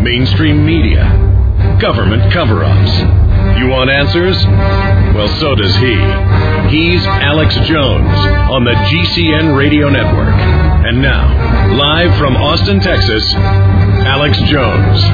mainstream media, government cover-ups. You want answers? Well, so does he. He's Alex Jones on the GCN Radio Network. And now, live from Austin, Texas, Alex Jones.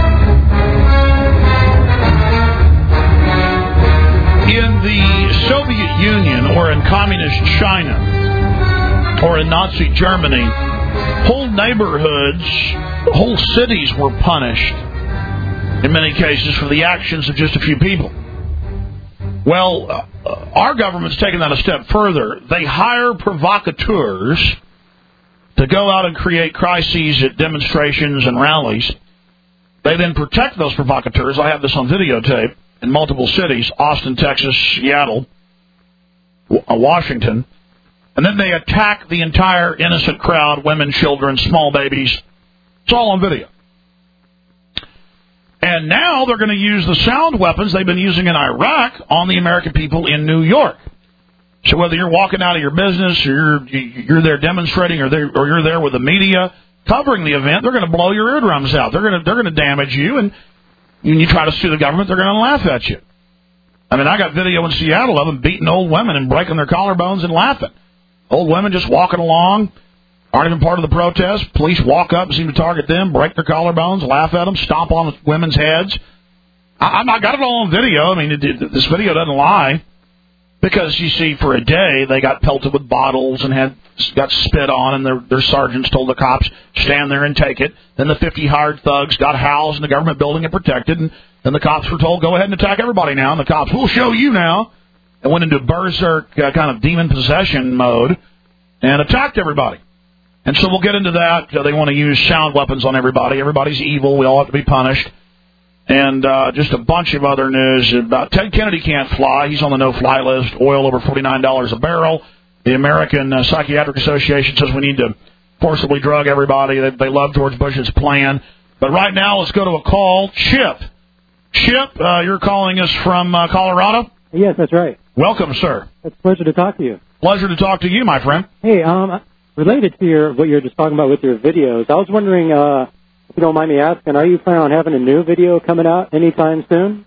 In the Soviet Union or in communist China or in Nazi Germany, whole neighborhoods, whole cities were punished in many cases for the actions of just a few people. Well, our government's taken that a step further. They hire provocateurs to go out and create crises at demonstrations and rallies. They then protect those provocateurs. I have this on videotape in multiple cities, Austin, Texas, Seattle, Washington. And then they attack the entire innocent crowd, women, children, small babies. It's all on video. And now they're going to use the sound weapons they've been using in Iraq on the American people in New York. So whether you're walking out of your business or you're there demonstrating or you're there with the media covering the event, they're going to blow your eardrums out. They're going to damage you, and when you try to sue the government, they're going to laugh at you. I mean, I got video in Seattle of them beating old women and breaking their collarbones and laughing. Old women just walking along, aren't even part of the protest. Police walk up and seem to target them, break their collarbones, laugh at them, stomp on women's heads. I got it all on video. I mean, this video doesn't lie. Because, you see, for a day, they got pelted with bottles and got spit on, and their sergeants told the cops, stand there and take it. Then the 50 hired thugs got housed in the government building and protected, and then the cops were told, go ahead and attack everybody now. And the cops, we'll show you now. And went into berserk kind of demon possession mode and attacked everybody. And so we'll get into that. They want to use sound weapons on everybody. Everybody's evil. We all have to be punished. And just a bunch of other news about Ted Kennedy can't fly. He's on the no-fly list. Oil over $49 a barrel. The American Psychiatric Association says we need to forcibly drug everybody. They love George Bush's plan. But right now, let's go to a call. Chip. Chip, you're calling us from Colorado? Yes, that's right. Welcome, sir. It's a pleasure to talk to you. Pleasure to talk to you, my friend. Hey, related to what you were just talking about with your videos, I was wondering, if you don't mind me asking, are you planning on having a new video coming out anytime soon?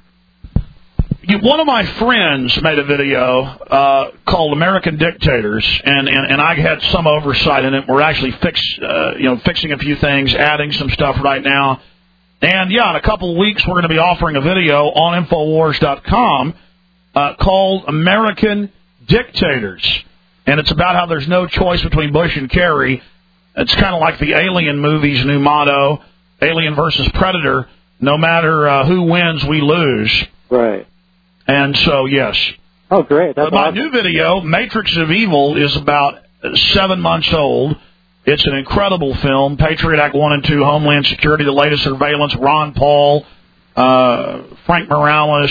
One of my friends made a video called American Dictators, and I had some oversight in it. We're actually fixing a few things, adding some stuff right now. And, yeah, in a couple of weeks, we're going to be offering a video on Infowars.com called American Dictators. And it's about how there's no choice between Bush and Kerry. It's kind of like the Alien movie's new motto, Alien versus Predator. No matter who wins, we lose. Right. And so, yes. Oh, great. That's my awesome. new video, Matrix of Evil, is about 7 months old. It's an incredible film. Patriot Act 1 and 2, Homeland Security, the latest surveillance, Ron Paul, Frank Morales,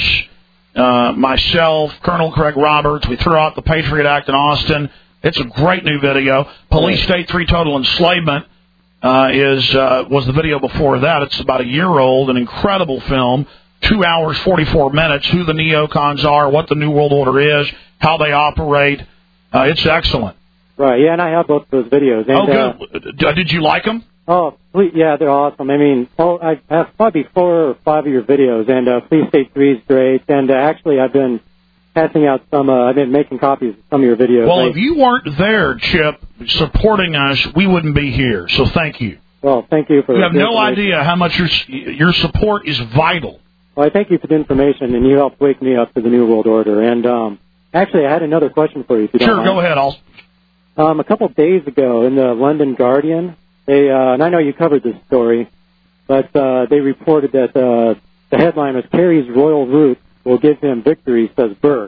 myself, Colonel Craig Roberts. We threw out the Patriot Act in Austin. It's a great new video. Police State 3 Total Enslavement was the video before that. It's about a year old, an incredible film, 2 hours, 44 minutes, who the neocons are, what the New World Order is, how they operate. It's excellent. Right, yeah, and I have both of those videos. And, good. Did you like them? Oh, yeah, they're awesome. I mean, I have probably 4 or 5 of your videos, and Police State 3 is great. And actually, I've been passing out some, I've been making copies of some of your videos. Well, if you weren't there, Chip, supporting us, we wouldn't be here. So thank you. Well, thank you for. You have no idea how much your support is vital. Well, I thank you for the information, and you helped wake me up to the New World Order. And actually, I had another question for you. If you don't mind. Go ahead. A couple of days ago in the London Guardian, they and I know you covered this story, but they reported that the headline was Kerry's royal root will give him victory, says Burke.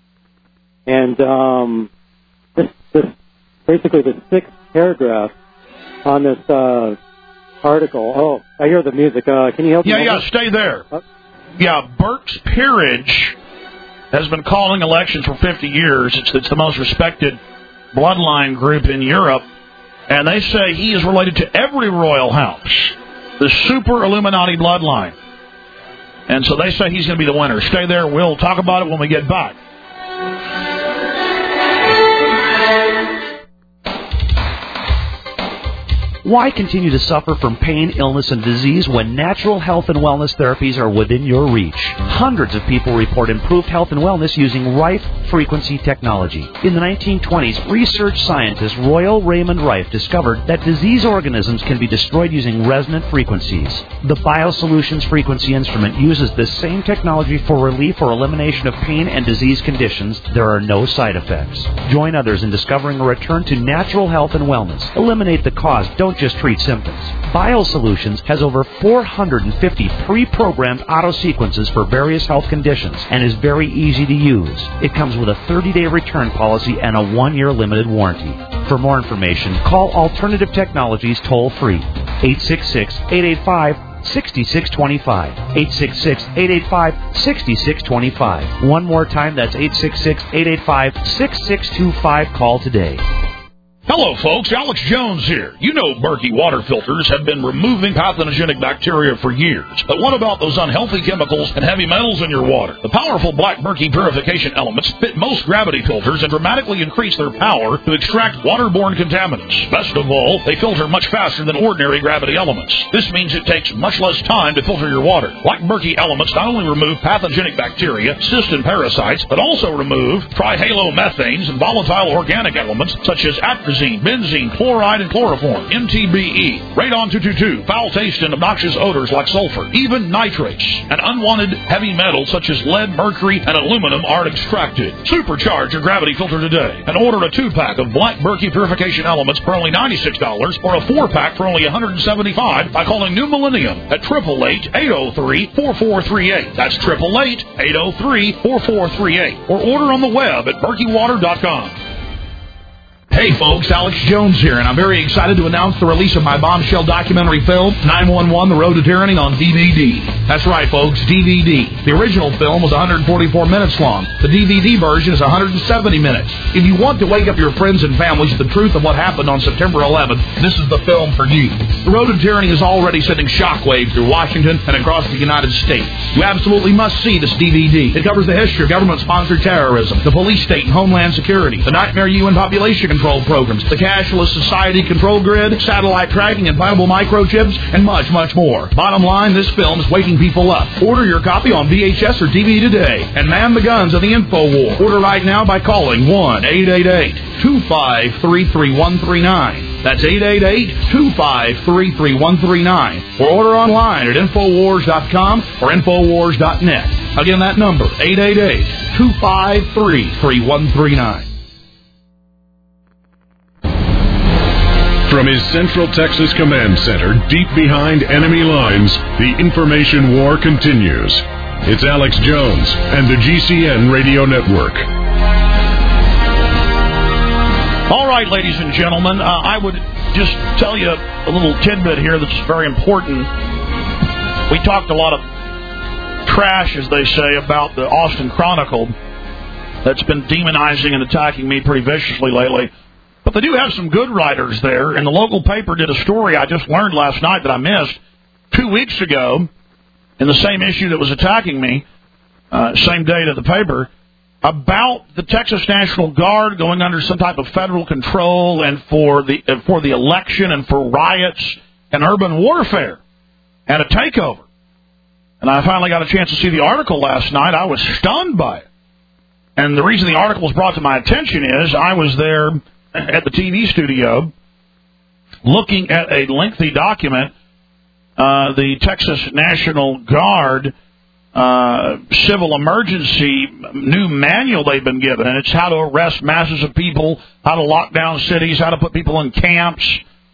And this basically the 6th paragraph on this article. Oh, I hear the music. Can you help me? Yeah, stay there. Yeah, Burke's peerage has been calling elections for 50 years. It's the most respected bloodline group in Europe, and they say he is related to every royal house, the super Illuminati bloodline. And so they say he's going to be the winner. Stay there. We'll talk about it when we get back. Why continue to suffer from pain, illness, and disease when natural health and wellness therapies are within your reach? Hundreds of people report improved health and wellness using Rife frequency technology. In the 1920s, research scientist Royal Raymond Rife discovered that disease organisms can be destroyed using resonant frequencies. The BioSolutions frequency instrument uses this same technology for relief or elimination of pain and disease conditions. There are no side effects. Join others in discovering a return to natural health and wellness. Eliminate the cause. Don't just treat symptoms. BioSolutions has over 450 pre-programmed auto-sequences for various health conditions and is very easy to use. It comes with a 30-day return policy and a 1-year limited warranty. For more information, call Alternative Technologies toll-free, 866-885-6625, 866-885-6625. One more time, that's 866-885-6625. Call today. Hello, folks. Alex Jones here. You know Berkey water filters have been removing pathogenic bacteria for years. But what about those unhealthy chemicals and heavy metals in your water? The powerful Black Berkey purification elements fit most gravity filters and dramatically increase their power to extract waterborne contaminants. Best of all, they filter much faster than ordinary gravity elements. This means it takes much less time to filter your water. Black Berkey elements not only remove pathogenic bacteria, cysts, and parasites, but also remove trihalomethanes and volatile organic elements such as atrazine, benzene, chloride, and chloroform, MTBE, radon-222, foul taste and obnoxious odors like sulfur, even nitrates, and unwanted heavy metals such as lead, mercury, and aluminum are extracted. Supercharge your gravity filter today and order a 2-pack of Black Berkey purification elements for only $96 or a 4-pack for only $175 by calling New Millennium at 888-803-4438. That's 888-803-4438. Or order on the web at berkeywater.com. Hey folks, Alex Jones here, and I'm very excited to announce the release of my bombshell documentary film, 911, The Road to Tyranny, on DVD. That's right folks, DVD. The original film was 144 minutes long. The DVD version is 170 minutes. If you want to wake up your friends and families to the truth of what happened on September 11th, this is the film for you. The Road to Tyranny is already sending shockwaves through Washington and across the United States. You absolutely must see this DVD. It covers the history of government-sponsored terrorism, the police state and homeland security, the nightmare UN population control programs, the cashless society control grid, satellite tracking, implantable microchips, and much, much more. Bottom line, this film is waking people up. Order your copy on VHS or DVD today and man the guns of the info war. Order right now by calling 1-888-253-3139. That's 888-253-3139. Or order online at Infowars.com or Infowars.net. Again, that number, 888-253-3139. From his Central Texas Command Center, deep behind enemy lines, the information war continues. It's Alex Jones and the GCN Radio Network. All right, ladies and gentlemen, I would just tell you a little tidbit here that's very important. We talked a lot of trash, as they say, about the Austin Chronicle that's been demonizing and attacking me pretty viciously lately. But they do have some good writers there, and the local paper did a story I just learned last night that I missed 2 weeks ago in the same issue that was attacking me, same date of the paper, about the Texas National Guard going under some type of federal control and for the election and for riots and urban warfare and a takeover. And I finally got a chance to see the article last night. I was stunned by it. And the reason the article was brought to my attention is I was there at the TV studio looking at a lengthy document, the Texas National Guard civil emergency new manual they've been given, and it's how to arrest masses of people, how to lock down cities, how to put people in camps,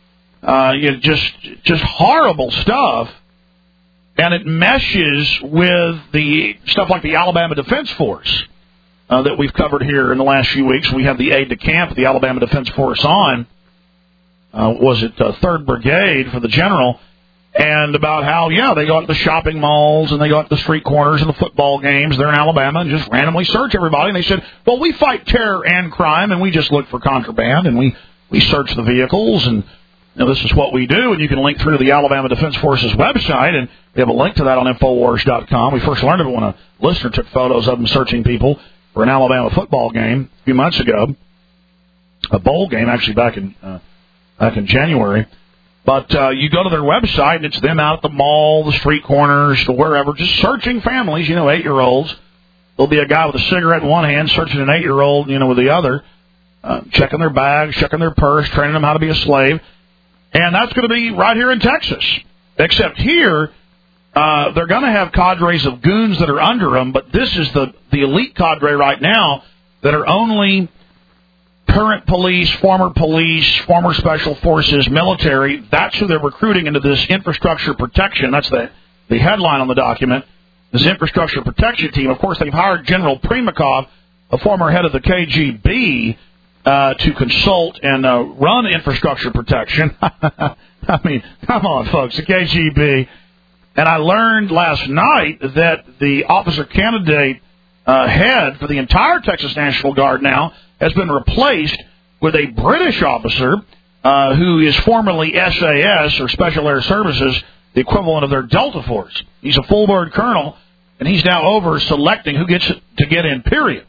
just horrible stuff. And it meshes with the stuff like the Alabama Defense Force that we've covered here in the last few weeks. We had the aide de camp of the Alabama Defense Force on. Was it 3rd Brigade for the general? And about how, they go out to the shopping malls and they go out to the street corners and the football games there in Alabama and just randomly search everybody. And they said, well, we fight terror and crime, and we just look for contraband, and we search the vehicles, and this is what we do. And you can link through to the Alabama Defense Force's website, and we have a link to that on Infowars.com. We first learned of it when a listener took photos of them searching people for an Alabama football game a few months ago, a bowl game actually back in January. But you go to their website, and it's them out at the mall, the street corners, the wherever, just searching families, 8-year-olds. There'll be a guy with a cigarette in one hand searching an 8-year-old, with the other, checking their bags, checking their purse, training them how to be a slave. And that's going to be right here in Texas. Except here, they're going to have cadres of goons that are under them, but this is the elite cadre right now that are only current police, former special forces, military. That's who they're recruiting into this infrastructure protection. That's the headline on the document, this infrastructure protection team. Of course, they've hired General Primakov, a former head of the KGB, to consult and run infrastructure protection. I mean, come on, folks, the KGB. And I learned last night that the officer candidate head for the entire Texas National Guard now has been replaced with a British officer who is formerly SAS, or Special Air Services, the equivalent of their Delta Force. He's a full-bird colonel, and he's now over selecting who gets to get in, period.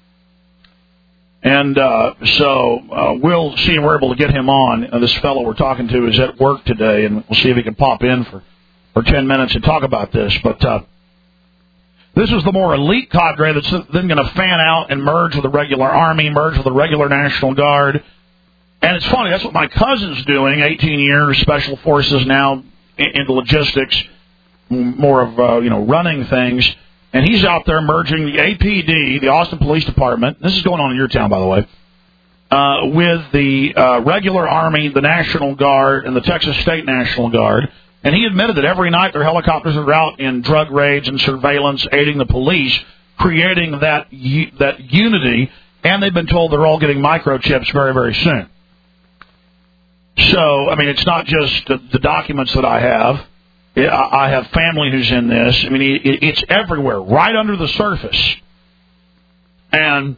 And so we'll see if we're able to get him on. This fellow we're talking to is at work today, and we'll see if he can pop in for 10 minutes and talk about this. But this is the more elite cadre that's then going to fan out and merge with the regular Army, merge with the regular National Guard. And it's funny, that's what my cousin's doing, 18 years, Special Forces now, into logistics, more of, running things. And he's out there merging the APD, the Austin Police Department, this is going on in your town, by the way, with the regular Army, the National Guard, and the Texas State National Guard. And he admitted that every night their helicopters are out in drug raids and surveillance, aiding the police, creating that unity, and they've been told they're all getting microchips very, very soon. So, I mean, it's not just the documents that I have. I have family who's in this. I mean, it's everywhere, right under the surface. And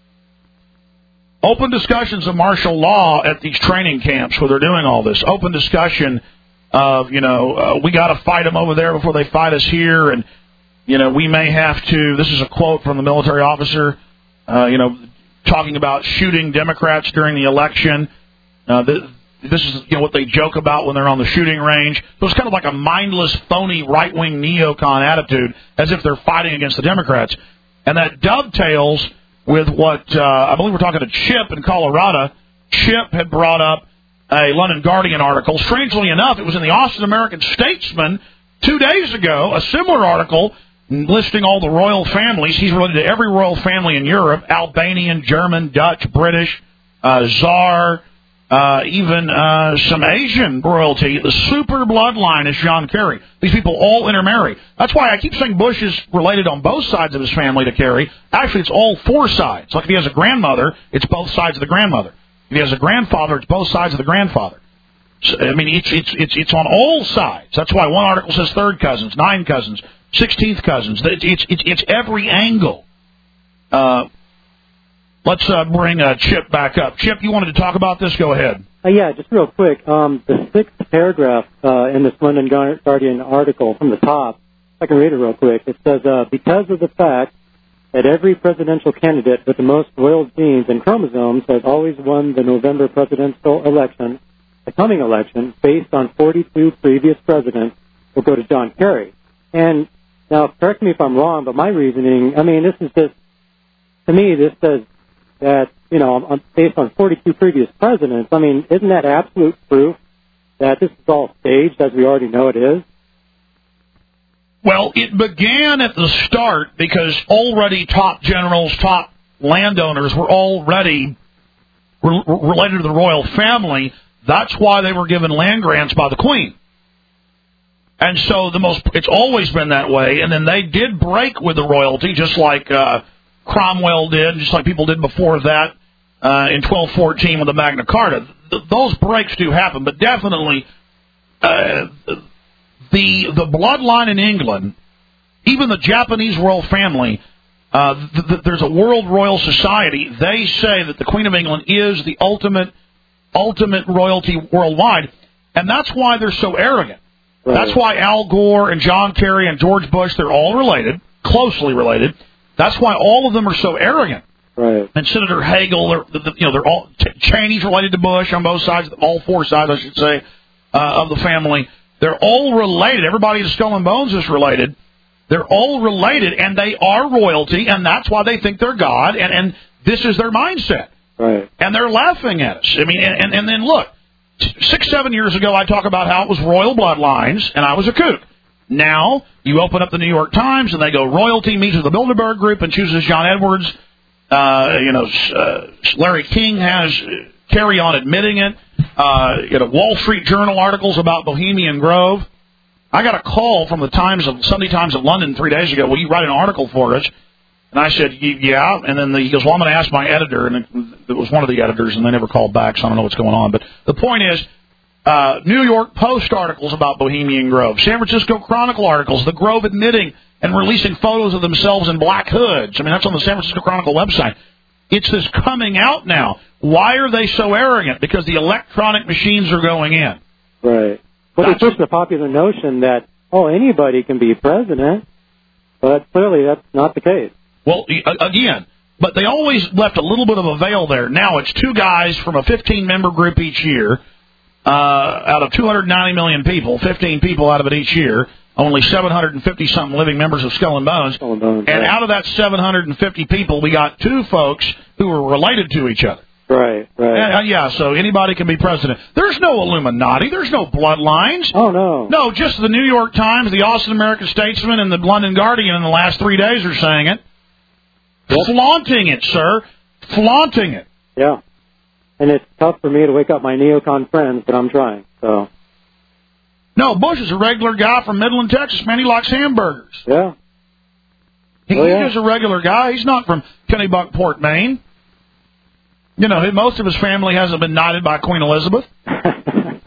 open discussions of martial law at these training camps where they're doing all this. Open discussion of, we got to fight them over there before they fight us here. And, we may have to, this is a quote from the military officer, talking about shooting Democrats during the election. This is what they joke about when they're on the shooting range. So it's kind of like a mindless, phony, right-wing neocon attitude, as if they're fighting against the Democrats. And that dovetails with what I believe we're talking to Chip in Colorado. Chip had brought up a London Guardian article. Strangely enough, it was in the Austin American-Statesman 2 days ago, a similar article listing all the royal families. He's related to every royal family in Europe, Albanian, German, Dutch, British, Tsar, even some Asian royalty. The super bloodline is John Kerry. These people all intermarry. That's why I keep saying Bush is related on both sides of his family to Kerry. Actually, it's all four sides. Like if he has a grandmother, it's both sides of the grandmother. If he has a grandfather, it's both sides of the grandfather. So, I mean, it's on all sides. That's why one article says third cousins, 9 cousins, 16th cousins. It's every angle. Let's bring Chip back up. Chip, you wanted to talk about this? Go ahead. Yeah, just real quick. The 6th paragraph in this London Guardian article from the top, I can read it real quick. It says, because of the fact that every presidential candidate with the most royal genes and chromosomes has always won the November presidential election, the coming election, based on 42 previous presidents, will go to John Kerry. And now, correct me if I'm wrong, but my reasoning, I mean, this is just, to me, this says that, based on 42 previous presidents, I mean, isn't that absolute proof that this is all staged, as we already know it is? Well, it began at the start because already top generals, top landowners were already related to the royal family. That's why they were given land grants by the Queen. And so it's always been that way. And then they did break with the royalty, just like Cromwell did, just like people did before that in 1214 with the Magna Carta. Those breaks do happen, but definitely the bloodline in England, even the Japanese royal family, there's a world royal society. They say that the Queen of England is the ultimate royalty worldwide, and that's why they're so arrogant. Right. That's why Al Gore and John Kerry and George Bush, they're all related, closely related. That's why all of them are so arrogant. Right. And Senator Hagel, they're all Cheney's related to Bush on both sides, all four sides, I should say. of the family. They're all related. Everybody in Skull and Bones is related. They're all related, and they are royalty, and that's why they think they're God, and this is their mindset. Right. And they're laughing at us. I mean, and then look, 6-7 years ago, I talk about how it was royal bloodlines, and I was a kook. Now, you open up the New York Times, and they go, royalty meets with the Bilderberg Group and chooses John Edwards. Larry King has carry on admitting it. Wall Street Journal articles about Bohemian Grove. I got a call from the Sunday Times of London 3 days ago. Will you write an article for us? And I said, yeah. And then he goes, well, I'm going to ask my editor. And it was one of the editors, and they never called back, so I don't know what's going on. But the point is, New York Post articles about Bohemian Grove, San Francisco Chronicle articles, the Grove admitting and releasing photos of themselves in black hoods. I mean, that's on the San Francisco Chronicle website. It's this coming out now. Why are they so arrogant? Because the electronic machines are going in. Right. Well, it's just the popular notion that, anybody can be president, but clearly that's not the case. Well, again, but they always left a little bit of a veil there. Now it's 2 guys from a 15-member group each year, out of 290 million people, 15 people out of it each year, only 750-something living members of Skull and Bones. And out of that 750 people, we got 2 folks who are related to each other. Right. So anybody can be president. There's no Illuminati. There's no bloodlines. Oh, no. No, just the New York Times, the Austin American-Statesman, and the London Guardian in the last 3 days are saying it. Yep. Flaunting it, sir. Flaunting it. Yeah. And it's tough for me to wake up my neocon friends, but I'm trying. So. No, Bush is a regular guy from Midland, Texas. Man, he likes hamburgers. Yeah. He's a regular guy. He's not from Kennebunkport, Maine. Most of his family hasn't been knighted by Queen Elizabeth. And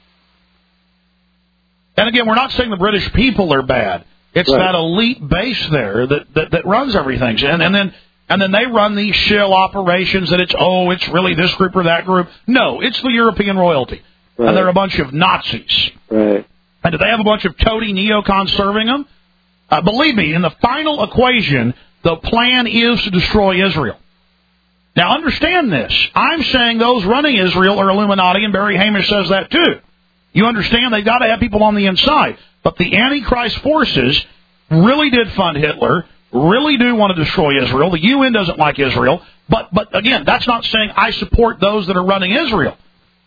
again, we're not saying the British people are bad. It's that elite base there that runs everything. And then they run these shell operations that it's really this group or that group. No, it's the European royalty. Right. And they're a bunch of Nazis. Right. And do they have a bunch of toady neocons serving them? Believe me, in the final equation, the plan is to destroy Israel. Now, understand this. I'm saying those running Israel are Illuminati, and Barry Hamish says that too. You understand they've got to have people on the inside. But the Antichrist forces really did fund Hitler, really do want to destroy Israel. The UN doesn't like Israel. But again, that's not saying I support those that are running Israel.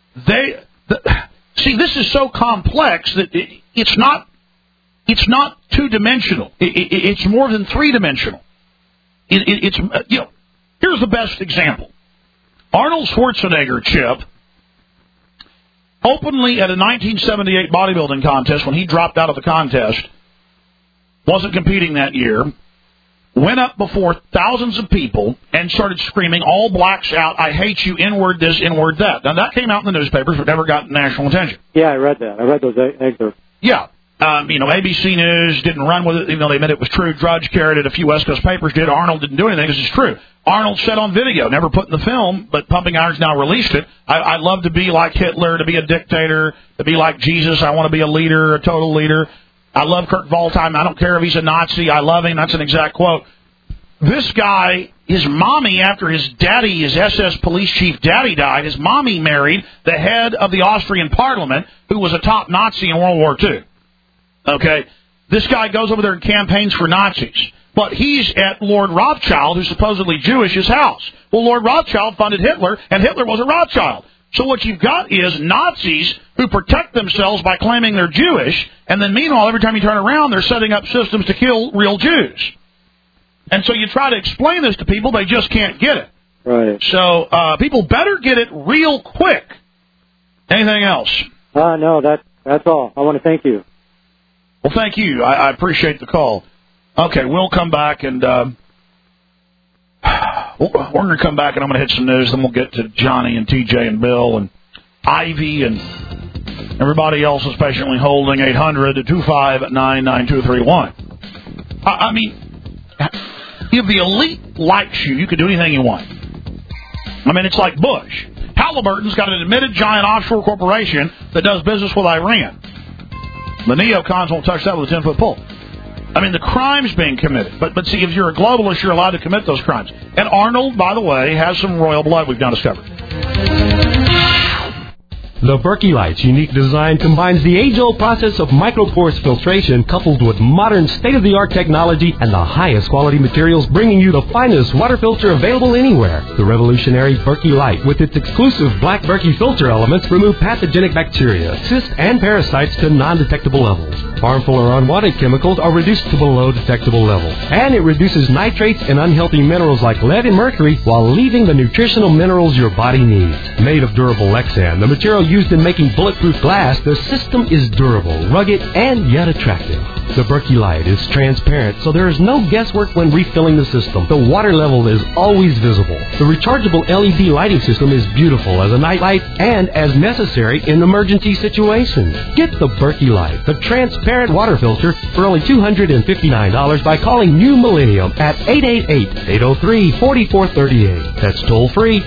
See, this is so complex that it's not two-dimensional. It's more than three-dimensional. Here's the best example. Arnold Schwarzenegger, Chip, openly at a 1978 bodybuilding contest, when he dropped out of the contest, wasn't competing that year, went up before thousands of people and started screaming, all blacks out, I hate you, N-word this, N-word that. Now, that came out in the newspapers, but never got national attention. Yeah, I read that. I read those excerpts. Yeah. ABC News didn't run with it, even though they admit it was true. Drudge carried it. A few West Coast papers did. Arnold didn't do anything because it's true. Arnold said on video, never put in the film, but Pumping Irons now released it. I'd love to be like Hitler, to be a dictator, to be like Jesus. I want to be a leader, a total leader. I love Kurt Waldheim. I don't care if he's a Nazi. I love him. That's an exact quote. This guy, his mommy, after his daddy, his SS police chief daddy died, his mommy married the head of the Austrian parliament, who was a top Nazi in World War II. Okay, this guy goes over there and campaigns for Nazis, but he's at Lord Rothschild, who's supposedly Jewish, his house. Well, Lord Rothschild funded Hitler, and Hitler was a Rothschild. So what you've got is Nazis who protect themselves by claiming they're Jewish, and then meanwhile, every time you turn around, they're setting up systems to kill real Jews. And so you try to explain this to people, they just can't get it. Right. So people better get it real quick. Anything else? No, that's all. I want to thank you. Well, thank you. I appreciate the call. Okay, we'll come back, and we're going to come back, and I'm going to hit some news. Then we'll get to Johnny and TJ and Bill and Ivy and everybody else is patiently holding 800-259-9231. I mean, if the elite likes you, you can do anything you want. I mean, it's like Bush. Halliburton's got an admitted giant offshore corporation that does business with Iran. The neocons won't touch that with a 10-foot pole. I mean, the crime's being committed. But see, if you're a globalist, you're allowed to commit those crimes. And Arnold, by the way, has some royal blood we've now discovered. The Berkey Light's unique design combines the age-old process of microporous filtration coupled with modern state-of-the-art technology and the highest quality materials, bringing you the finest water filter available anywhere. The revolutionary Berkey Light, with its exclusive black Berkey filter elements, remove pathogenic bacteria, cysts, and parasites to non-detectable levels. Harmful or unwanted chemicals are reduced to below detectable levels. And it reduces nitrates and unhealthy minerals like lead and mercury while leaving the nutritional minerals your body needs. Made of durable Lexan, the material used in making bulletproof glass, the system is durable, rugged, and yet attractive. The Berkey Light is transparent, so there is no guesswork when refilling the system. The water level is always visible. The rechargeable LED lighting system is beautiful as a night light and as necessary in emergency situations. Get the Berkey Light, the transparent water filter, for only $259 by calling New Millennium at 888-803-4438. That's toll free,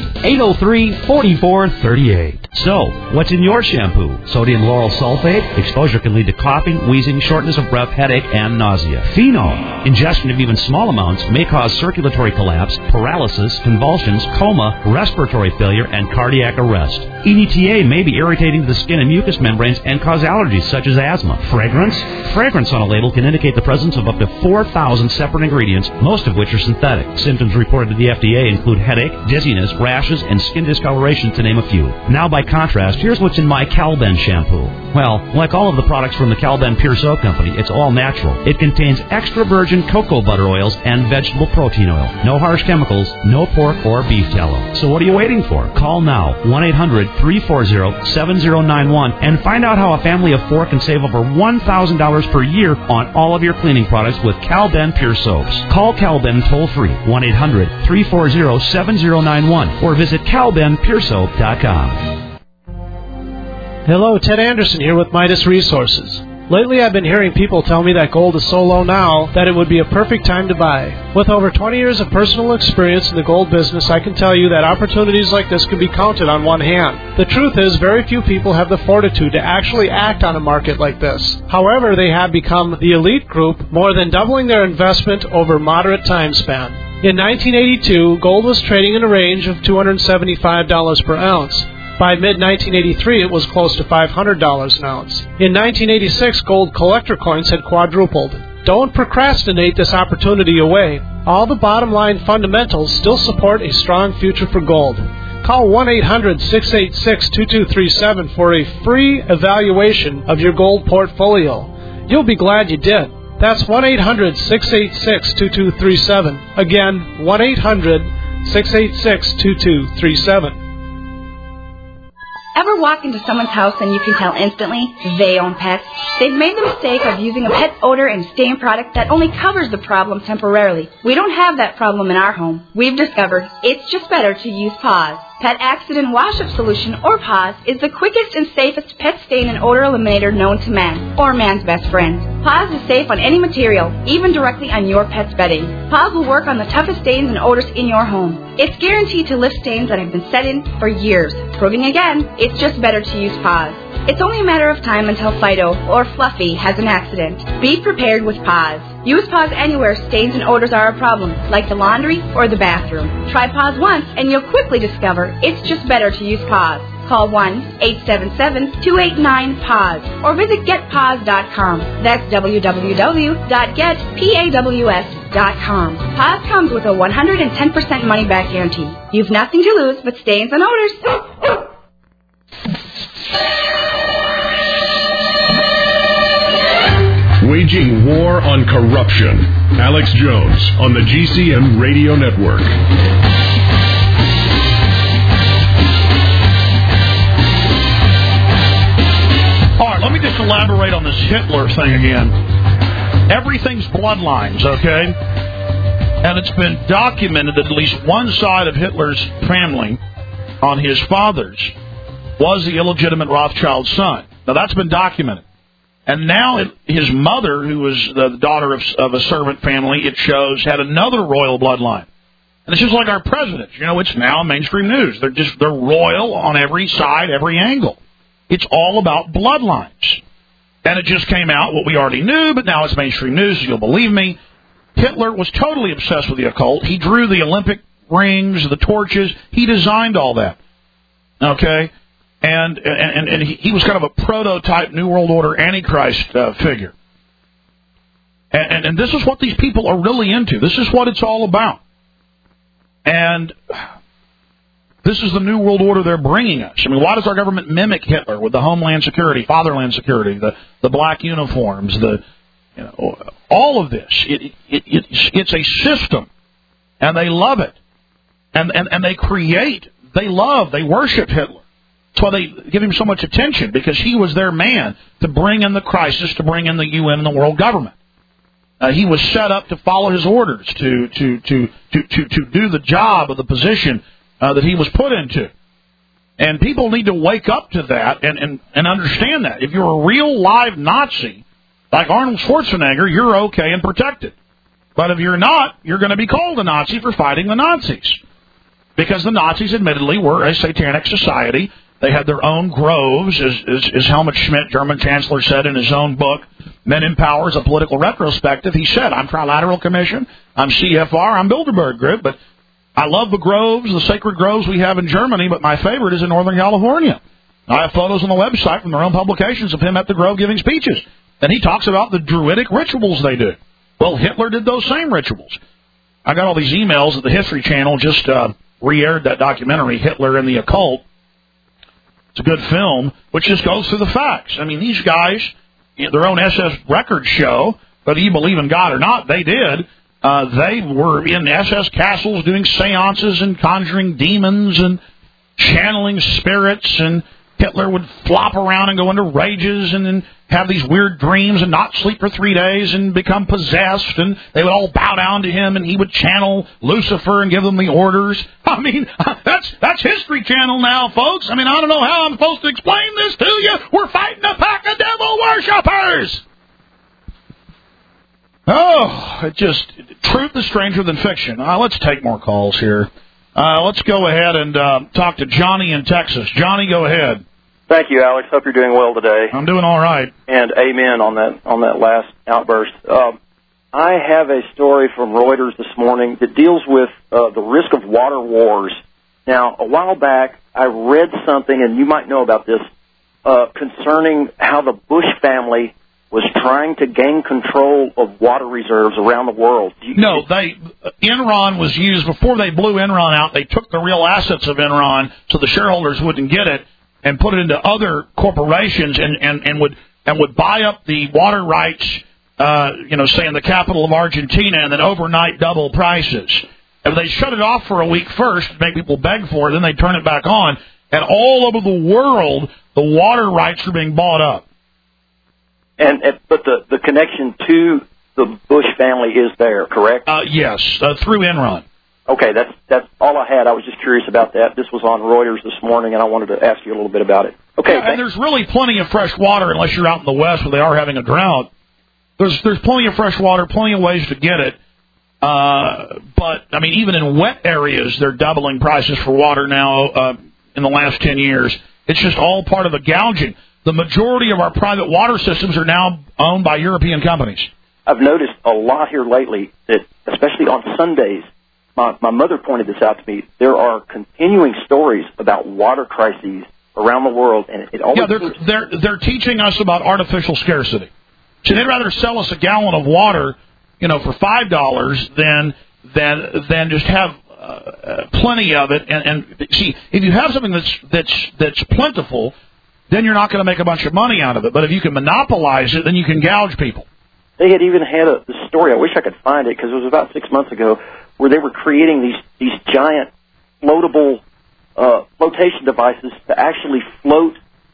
888-803-4438. So, what's in your shampoo? Sodium lauryl sulfate? Exposure can lead to coughing, wheezing, shortness of breath, headache, and nausea. Phenol. Ingestion of even small amounts may cause circulatory collapse, paralysis, convulsions, coma, respiratory failure, and cardiac arrest. EDTA may be irritating to the skin and mucous membranes and cause allergies such as asthma. Fragrance? Fragrance on a label can indicate the presence of up to 4,000 separate ingredients, most of which are synthetic. Symptoms reported to the FDA include headache, dizziness, rashes, and skin discoloration, to name a few. Now, by contrast, here's what's in my Calben shampoo. Well, like all of the products from the Calben Pure Soap Company, it's all natural. It contains extra virgin cocoa butter oils and vegetable protein oil. No harsh chemicals, no pork or beef tallow. So what are you waiting for? Call now, 1-800-340-7091, and find out how a family of 4 can save over $1,000 per year on all of your cleaning products with Calben Pure Soaps. Call Calben toll-free, 1-800-340-7091, or visit CalbenPureSoap.com. Hello, Ted Anderson here with Midas Resources. Lately, I've been hearing people tell me that gold is so low now that it would be a perfect time to buy. With over 20 years of personal experience in the gold business, I can tell you that opportunities like this can be counted on one hand. The truth is, very few people have the fortitude to actually act on a market like this. However, they have become the elite group, more than doubling their investment over moderate time span. In 1982, gold was trading in a range of $275 per ounce. By mid-1983, it was close to $500 an ounce. In 1986, gold collector coins had quadrupled. Don't procrastinate this opportunity away. All the bottom line fundamentals still support a strong future for gold. Call 1-800-686-2237 for a free evaluation of your gold portfolio. You'll be glad you did. That's 1-800-686-2237. Again, 1-800-686-2237. Ever walk into someone's house and you can tell instantly they own pets? They've made the mistake of using a pet odor and stain product that only covers the problem temporarily. We don't have that problem in our home. We've discovered it's just better to use Paws. Pet Accident Wash-Up Solution, or Paws, is the quickest and safest pet stain and odor eliminator known to man, or man's best friend. Paws is safe on any material, even directly on your pet's bedding. Paws will work on the toughest stains and odors in your home. It's guaranteed to lift stains that have been set in for years, proving again, it's just better to use Paws. It's only a matter of time until Fido, or Fluffy, has an accident. Be prepared with Paws. Use Paws anywhere stains and odors are a problem, like the laundry or the bathroom. Try Paws once, and you'll quickly discover it's just better to use Paws. Call 1-877-289-PAWS or visit GetPaws.com. That's www.getpaws.com. Paws comes with a 110% money-back guarantee. You've nothing to lose but stains and odors. Waging war on corruption. Alex Jones on the GCN Radio Network. All right, let me just elaborate on this Hitler thing again. Everything's bloodlines, okay? And it's been documented that at least one side of Hitler's family, on his father's, was the illegitimate Rothschild son. Now, that's been documented. And now his mother, who was the daughter of a servant family, it shows, had another royal bloodline. And it's just like our presidents. You know, it's now mainstream news. They're royal on every side, every angle. It's all about bloodlines. And it just came out, what we already knew, but now it's mainstream news, so you'll believe me. Hitler was totally obsessed with the occult. He drew the Olympic rings, the torches. He designed all that. Okay? And he was kind of a prototype New World Order Antichrist figure. And this is what these people are really into. This is what it's all about. And this is the New World Order they're bringing us. I mean, why does our government mimic Hitler with the Homeland Security, Fatherland Security, the black uniforms, all of this? It's a system, and they love it. And they create, they worship Hitler. That's why they give him so much attention, because he was their man to bring in the crisis, to bring in the UN and the world government. He was set up to follow his orders, to do the job of the position that he was put into. And people need to wake up to that and understand that. If you're a real live Nazi, like Arnold Schwarzenegger, you're okay and protected. But if you're not, you're going to be called a Nazi for fighting the Nazis. Because the Nazis, admittedly, were a satanic society. They had their own groves, as Helmut Schmidt, German Chancellor, said in his own book, Men in Power, a Political Retrospective. He said, I'm Trilateral Commission, I'm CFR, I'm Bilderberg Group, but I love the groves, the sacred groves we have in Germany, but my favorite is in Northern California. I have photos on the website from their own publications of him at the grove giving speeches. And he talks about the druidic rituals they do. Well, Hitler did those same rituals. I got all these emails that the History Channel just re-aired that documentary, Hitler and the Occult. It's a good film, which just goes through the facts. I mean, these guys, their own SS records show, whether you believe in God or not, they did. They were in SS castles doing seances and conjuring demons and channeling spirits, and Hitler would flop around and go into rages and then have these weird dreams and not sleep for 3 days and become possessed, and they would all bow down to him, and he would channel Lucifer and give them the orders. I mean, that's History Channel now, folks. I mean, I don't know how I'm supposed to explain this to you. We're fighting a pack of devil worshippers. Oh, truth is stranger than fiction. Let's take more calls here. Let's go ahead and talk to Johnny in Texas. Johnny, go ahead. Thank you, Alex. Hope you're doing well today. I'm doing all right. And amen on that last outburst. I have a story from Reuters this morning that deals with the risk of water wars. Now, a while back, I read something, and you might know about this, concerning how the Bush family was trying to gain control of water reserves around the world. No, Enron was used before they blew Enron out. They took the real assets of Enron so the shareholders wouldn't get it and put it into other corporations and would buy up the water rights, say in the capital of Argentina, and then overnight double prices. If they shut it off for a week first to make people beg for it, then they turn it back on, and all over the world the water rights are being bought up. But the connection to the Bush family is there, correct? Yes, through Enron. Okay, that's all I had. I was just curious about that. This was on Reuters this morning, and I wanted to ask you a little bit about it. Okay. Yeah, and there's really plenty of fresh water, unless you're out in the West where they are having a drought. There's plenty of fresh water, plenty of ways to get it. But, I mean, even in wet areas, they're doubling prices for water now in the last 10 years. It's just all part of the gouging. The majority of our private water systems are now owned by European companies. I've noticed a lot here lately that, especially on Sundays, my mother pointed this out to me, there are continuing stories about water crises around the world, and it always... Yeah, they're teaching us about artificial scarcity. So they'd rather sell us a gallon of water, for $5 than just have plenty of it. And see, if you have something that's plentiful, then you're not going to make a bunch of money out of it. But if you can monopolize it, then you can gouge people. They had even had a story, I wish I could find it, because it was about 6 months ago, where they were creating these giant floatable flotation devices to actually float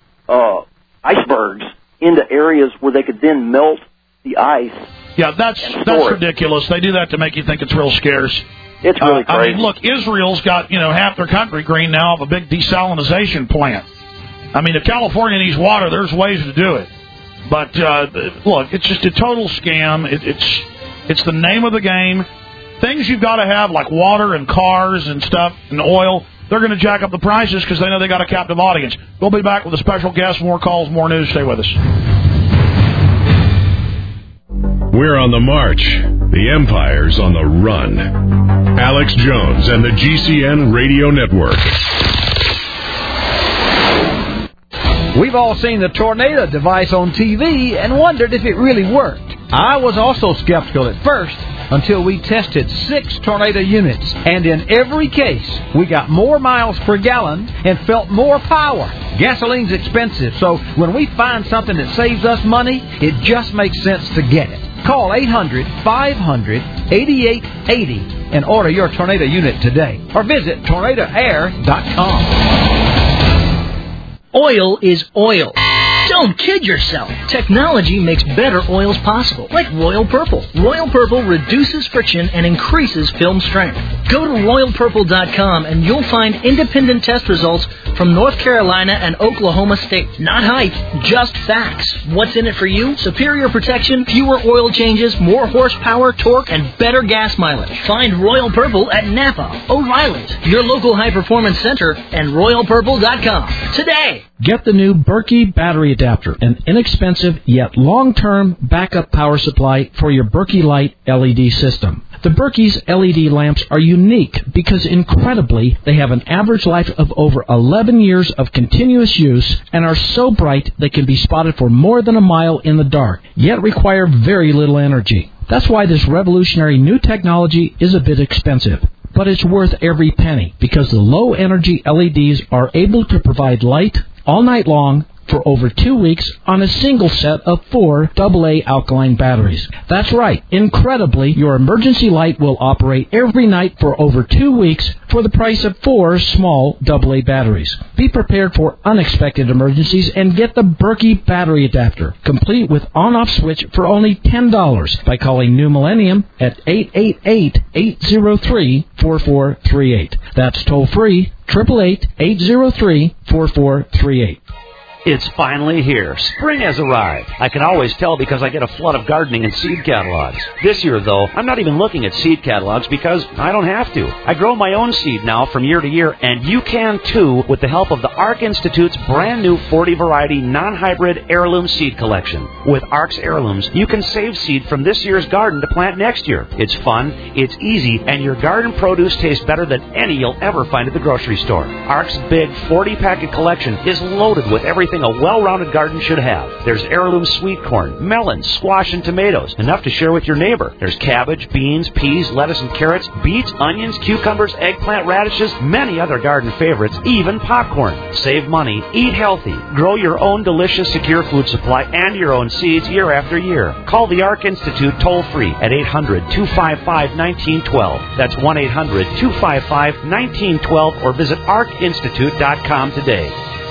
icebergs into areas where they could then melt the ice. Yeah, that's ridiculous. They do that to make you think it's real scarce. It's really crazy. I mean, look, Israel's got half their country green now off a big desalinization plant. I mean, if California needs water, there's ways to do it. But look, it's just a total scam. It's the name of the game. Things you've got to have, like water and cars and stuff and oil, they're going to jack up the prices because they know they got a captive audience. We'll be back with a special guest, more calls, more news. Stay with us. We're on the march. The Empire's on the run. Alex Jones and the GCN Radio Network. We've all seen the tornado device on TV and wondered if it really worked. I was also skeptical at first until we tested 6 tornado units, and in every case, we got more miles per gallon and felt more power. Gasoline's expensive, so when we find something that saves us money, it just makes sense to get it. Call 800-500-8880 and order your tornado unit today, or visit tornadoair.com. Oil is oil. Don't kid yourself. Technology makes better oils possible, like Royal Purple. Royal Purple reduces friction and increases film strength. Go to RoyalPurple.com and you'll find independent test results from North Carolina and Oklahoma State. Not hype, just facts. What's in it for you? Superior protection, fewer oil changes, more horsepower, torque, and better gas mileage. Find Royal Purple at Napa, O'Reilly's, your local high-performance center, and RoyalPurple.com today. Get the new Berkey battery adapter, an inexpensive yet long-term backup power supply for your Berkey Light LED system. The Berkey's LED lamps are unique because, incredibly, they have an average life of over 11 years of continuous use and are so bright they can be spotted for more than a mile in the dark, yet require very little energy. That's why this revolutionary new technology is a bit expensive. But it's worth every penny because the low-energy LEDs are able to provide light all night long for over 2 weeks on a single set of 4 AA alkaline batteries. That's right. Incredibly, your emergency light will operate every night for over 2 weeks for the price of 4 small AA batteries. Be prepared for unexpected emergencies and get the Berkey battery adapter, complete with on-off switch for only $10 by calling New Millennium at 888-803-4438. That's toll free, 888-803-4438. It's finally here. Spring has arrived. I can always tell because I get a flood of gardening and seed catalogs. This year, though, I'm not even looking at seed catalogs because I don't have to. I grow my own seed now from year to year, and you can too with the help of the ARC Institute's brand new 40-variety non-hybrid heirloom seed collection. With ARC's heirlooms, you can save seed from this year's garden to plant next year. It's fun, it's easy, and your garden produce tastes better than any you'll ever find at the grocery store. ARC's big 40-packet collection is loaded with everything a well-rounded garden should have. There's heirloom sweet corn, melons, squash, and tomatoes, enough to share with your neighbor. There's cabbage, beans, peas, lettuce, and carrots, beets, onions, cucumbers, eggplant, radishes, many other garden favorites, even popcorn. Save money, eat healthy, grow your own delicious, secure food supply and your own seeds year after year. Call the ARC Institute toll-free at 800-255-1912. That's 1-800-255-1912, or visit arcinstitute.com today.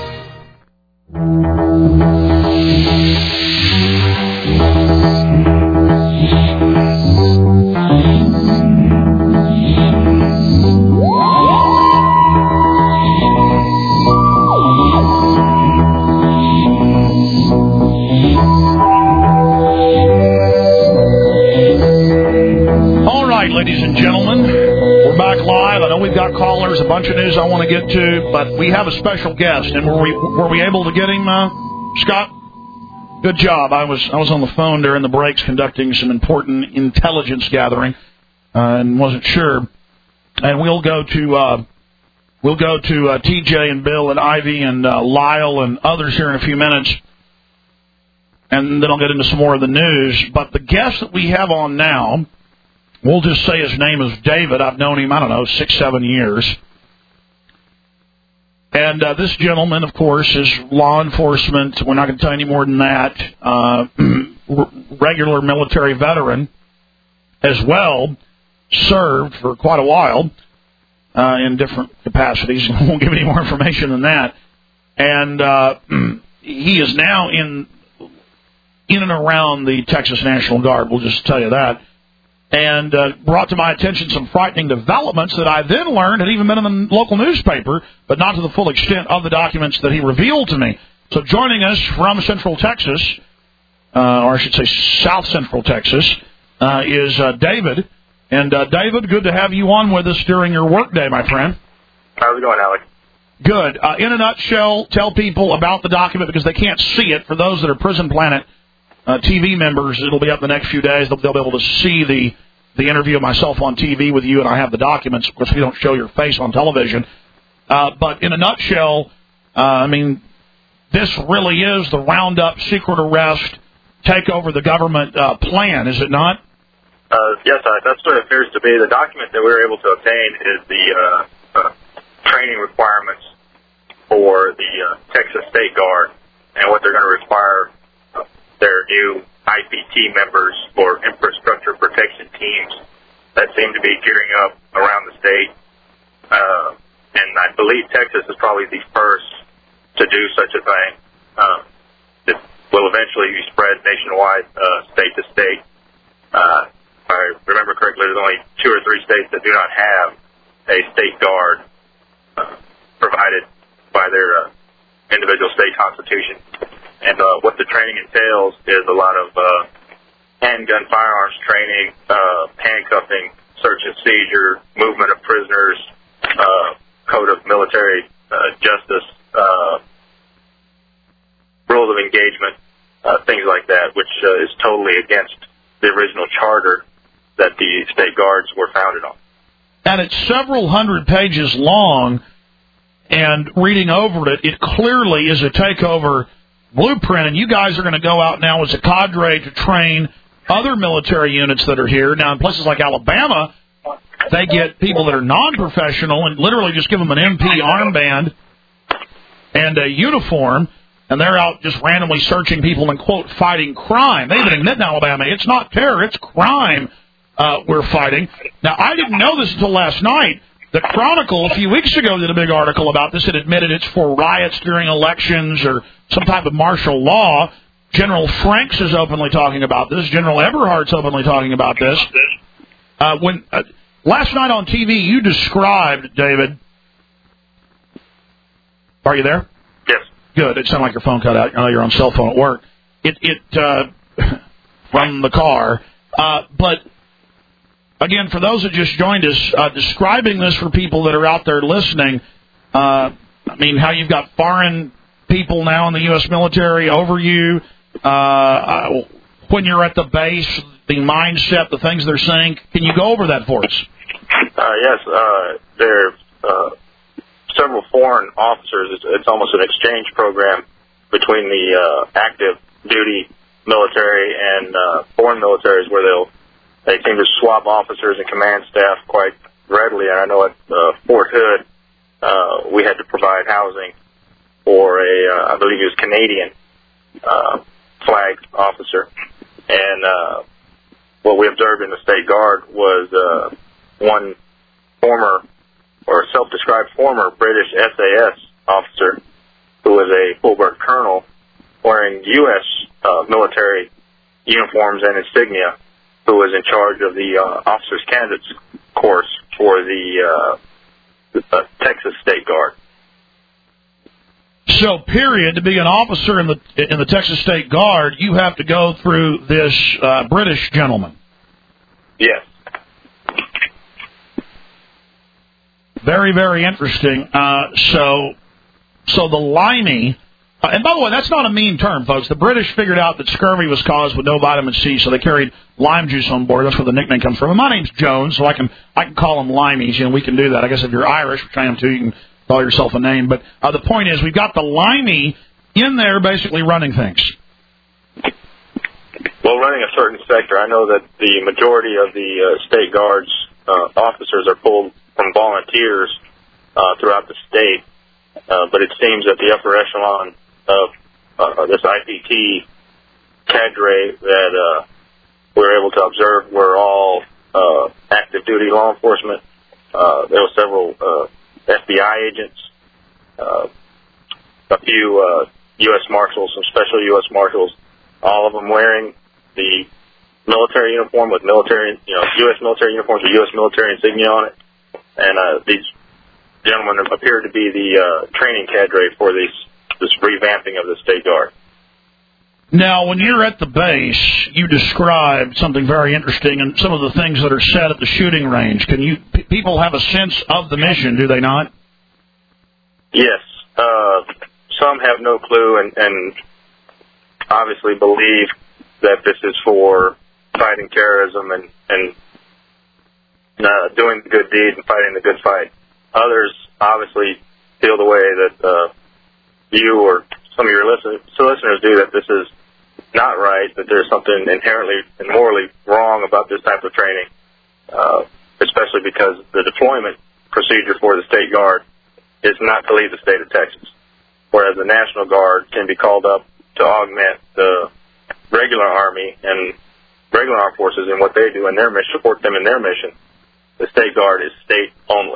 All right, ladies and gentlemen, we're back live. I know we've got callers, a bunch of news I want to get to, but we have a special guest, and were we able to get him, Scott? Good job. I was on the phone during the breaks conducting some important intelligence gathering, and wasn't sure. And we'll go to TJ and Bill and Ivy and Lyle and others here in a few minutes, and then I'll get into some more of the news. But the guest that we have on now, we'll just say his name is David. I've known him, 6-7 years. And this gentleman, of course, is law enforcement. We're not going to tell you any more than that. Regular military veteran as well. Served for quite a while in different capacities. I won't give any more information than that. And he is now in and around the Texas National Guard. We'll just tell you that. And brought to my attention some frightening developments that I then learned had even been in the local newspaper, but not to the full extent of the documents that he revealed to me. So joining us from Central Texas, or I should say South Central Texas, is David. And David, good to have you on with us during your workday, my friend. How's it going, Alex? Good. In a nutshell, tell people about the document because they can't see it. For those that are Prison Planet TV members, it'll be up the next few days. They'll be able to see the interview of myself on TV with you, and I have the documents. Of course, we don't show your face on television. But in a nutshell, this really is the Roundup secret arrest, take over the government plan, is it not? Yes, that's what it appears to be. The document that we were able to obtain is the training requirements for the Texas State Guard and what they're going to require their new IPT members or infrastructure protection teams that seem to be gearing up around the state. And I believe Texas is probably the first to do such a thing. It will eventually be spread nationwide, state to state. If I remember correctly, there's only 2 or 3 states that do not have a state guard provided by their individual state constitution. And what the training entails is a lot of handgun firearms training, handcuffing, search and seizure, movement of prisoners, code of military justice, rules of engagement, things like that, which is totally against the original charter that the state guards were founded on. And it's several hundred pages long, and reading over it, it clearly is a takeover blueprint, and you guys are going to go out now as a cadre to train other military units that are here. Now, in places like Alabama, they get people that are non-professional and literally just give them an MP armband and a uniform, and they're out just randomly searching people and, quote, fighting crime. They even admit in Alabama, it's not terror, it's crime we're fighting. Now, I didn't know this until last night. The Chronicle, a few weeks ago, did a big article about this. It admitted it's for riots during elections or some type of martial law. General Franks is openly talking about this. General Eberhardt's openly talking about this. Last night on TV, you described, David... Are you there? Yes. Good. It sounded like your phone cut out. I know you're on cell phone at work. From the car. But... Again, for those that just joined us, describing this for people that are out there listening, I mean, how you've got foreign people now in the U.S. military over you, when you're at the base, the mindset, the things they're saying. Can you go over that for us? Yes. There are several foreign officers. It's almost an exchange program between the active duty military and foreign militaries where they seem to swap officers and command staff quite readily. And I know at Fort Hood, we had to provide housing for I believe he was Canadian flag officer. And what we observed in the State Guard was one former or self-described former British SAS officer who was a full-bird colonel wearing U.S. Military uniforms and insignia, who was in charge of the officers' candidates course for the Texas State Guard. So, period, to be an officer in the Texas State Guard, you have to go through this British gentleman. Yes. Very, very interesting. So the limey. And by the way, that's not a mean term, folks. The British figured out that scurvy was caused with no vitamin C, so they carried lime juice on board. That's where the nickname comes from. And my name's Jones, so I can call them limeys. You know, we can do that. I guess if you're Irish, which I am too, you can call yourself a name. But the point is, we've got the limey in there basically running things. Well, running a certain sector. I know that the majority of the State Guard's officers are pulled from volunteers throughout the state, but it seems that the upper echelon of this IPT cadre that we're able to observe were all active duty law enforcement. There were several FBI agents, a few U.S. Marshals, some special U.S. Marshals, all of them wearing the military uniform with military, U.S. military uniforms with U.S. military insignia on it. And these gentlemen appear to be the training cadre for this revamping of the State Guard. Now, when you're at the base, you described something very interesting and some of the things that are said at the shooting range. Can people have a sense of the mission, do they not? Yes. Some have no clue and obviously believe that this is for fighting terrorism and doing the good deed and fighting the good fight. Others obviously feel the way that you or some of your listeners do, that this is not right, that there's something inherently and morally wrong about this type of training, especially because the deployment procedure for the State Guard is not to leave the state of Texas, whereas the National Guard can be called up to augment the regular Army and regular armed forces in what they do in their mission, support them in their mission. The State Guard is state only.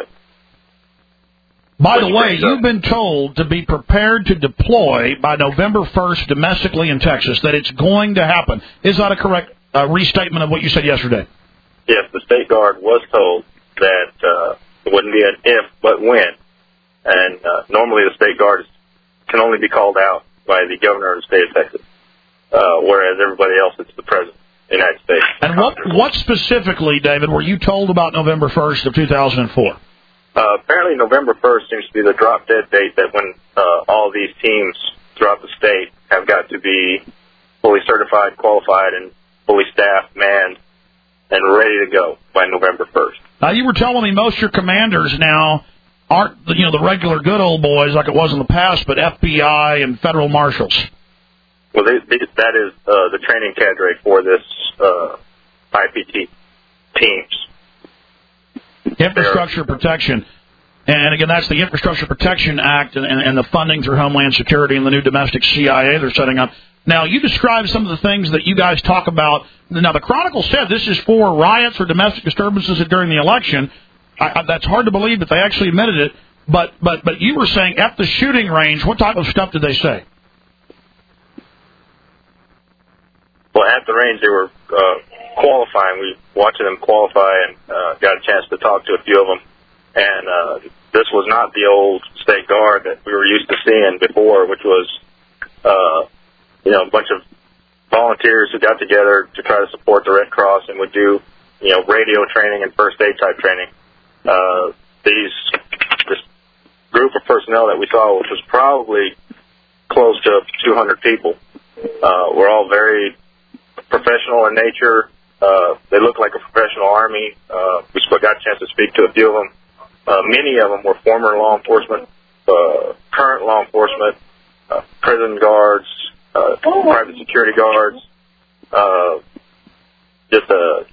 By the way, you've been told to be prepared to deploy by November 1st domestically in Texas, that it's going to happen. Is that a correct restatement of what you said yesterday? Yes, the State Guard was told that it wouldn't be an if, but when. And normally the State Guard can only be called out by the governor of the state of Texas, whereas everybody else, it's the president of the United States. And what specifically, David, were you told about November 1st of 2004? Apparently November 1st seems to be the drop-dead date that when all these teams throughout the state have got to be fully certified, qualified, and fully staffed, manned, and ready to go by November 1st. Now, you were telling me most of your commanders now aren't, the regular good old boys like it was in the past, but FBI and federal marshals. Well, that is the training cadre for this IPT teams. Infrastructure protection. And again, that's the Infrastructure Protection Act and the funding through Homeland Security and the new domestic CIA they're setting up. Now, you described some of the things that you guys talk about. Now, the Chronicle said this is for riots or domestic disturbances during the election. That's hard to believe that they actually admitted it. But you were saying at the shooting range, what type of stuff did they say? Well, at the range, they were qualifying. We watched them qualify and got a chance to talk to a few of them. And this was not the old State Guard that we were used to seeing before, which was, a bunch of volunteers who got together to try to support the Red Cross and would do, radio training and first aid type training. This group of personnel that we saw, which was probably close to 200 people, were all very professional in nature. They looked like a professional army. We got a chance to speak to a few of them. Many of them were former law enforcement, current law enforcement, prison guards, private security guards, just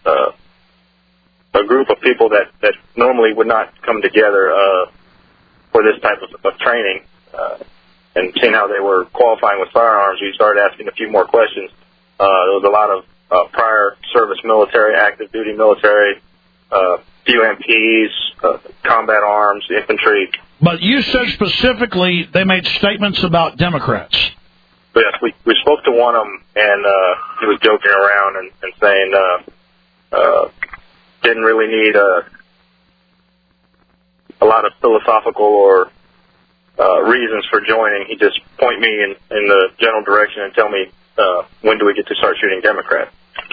a group of people that normally would not come together for this type of training. And seeing how they were qualifying with firearms, we started asking a few more questions. There was a lot of prior service military, active duty military, few MPs, combat arms, infantry. But you said specifically they made statements about Democrats. Yes, we spoke to one of them, and he was joking around and saying didn't really need a lot of philosophical or reasons for joining. He just point me in the general direction and tell me when do we get to start shooting Democrats.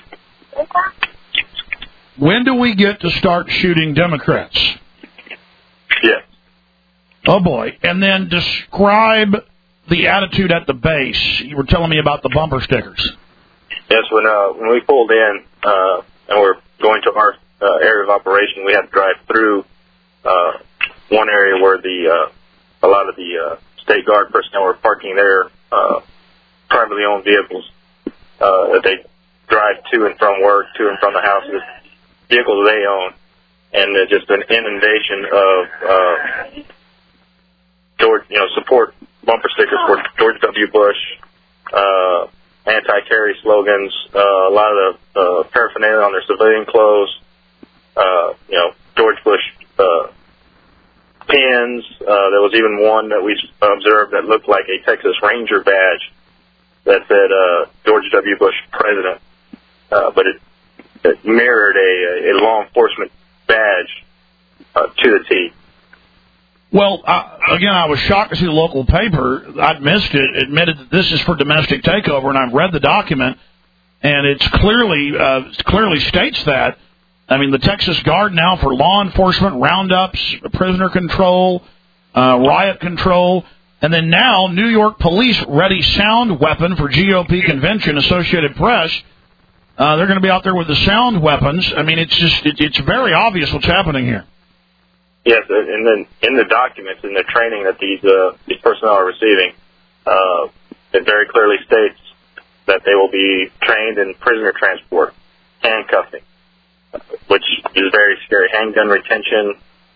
When do we get to start shooting Democrats? Yes. Oh, boy. And then describe the attitude at the base. You were telling me about the bumper stickers. Yes, when we pulled in and we're going to our area of operation, we had to drive through one area where a lot of the State Guard personnel were parking their privately owned vehicles that they drive to and from work, to and from the houses, vehicles they own, and just an inundation of support bumper stickers for George W. Bush, anti-carry slogans, a lot of the paraphernalia on their civilian clothes, George Bush pins. There was even one that we observed that looked like a Texas Ranger badge that said George W. Bush President, but it mirrored a law enforcement badge to the T. Well, again, I was shocked to see the local paper. I'd missed it. Admitted that this is for domestic takeover, and I've read the document, and it's clearly states that. I mean, the Texas Guard now for law enforcement, roundups, prisoner control, riot control, and then now New York Police ready sound weapon for GOP convention. Associated Press. They're going to be out there with the sound weapons. I mean, it's very obvious what's happening here. Yes, and then in the documents, in the training that these personnel are receiving, it very clearly states that they will be trained in prisoner transport, handcuffing, which is very scary, handgun retention,